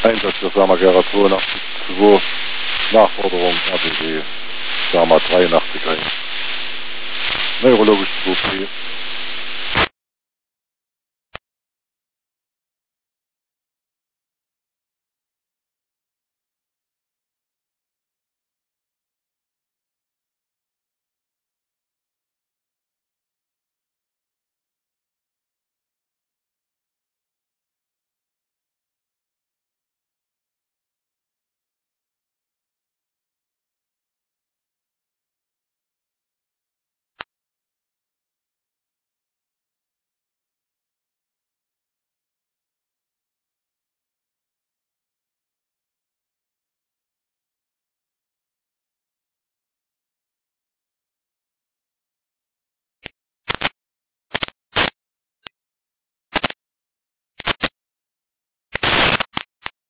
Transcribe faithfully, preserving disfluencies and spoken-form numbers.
Einsatz der Sama Gera zweiundachtzig zwei, Nachforderung R B W Sama dreiundachtzig eins. Neurologisch zwei P.